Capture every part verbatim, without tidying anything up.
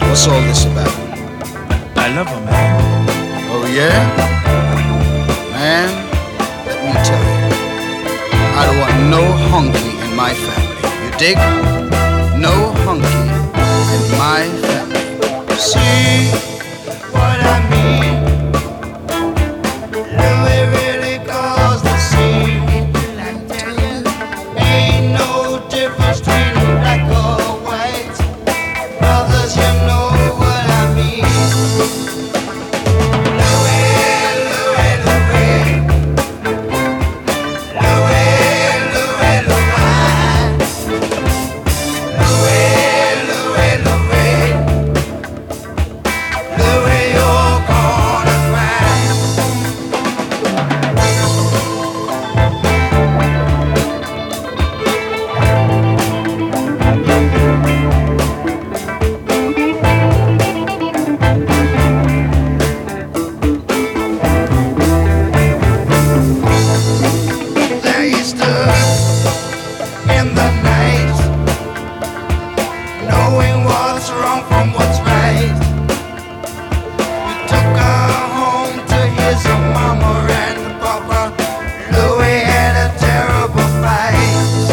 What's all this about? I love her, man. Oh yeah? Man, let me tell you, I don't want no hunky in my family. You dig? No hunky in my family. See what I mean? Louis really caused the scene. I tell you, ain't no difference between black or white. Brothers, you know what I mean. Louis, Louis, Louis. Louis, Louis, Louis. Louis, Louis, Louis. Louis, you're gonna cry. There you stood in the night, knowing what's wrong from what's right. You took her home to his mama and papa. Louis had a terrible fight.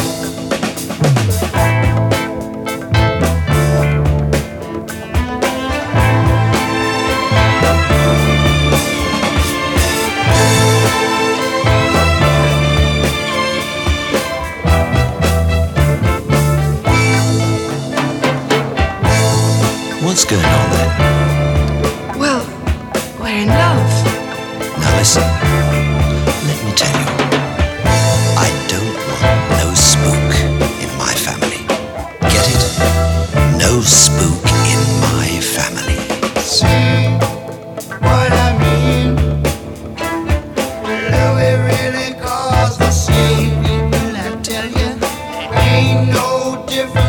What's going on then? Well, we're in love. Now listen, let me tell you, I don't want no spook in my family. Get it? No spook in my family. See what I mean? Louis really caused the scene. People, I tell you, ain't no difference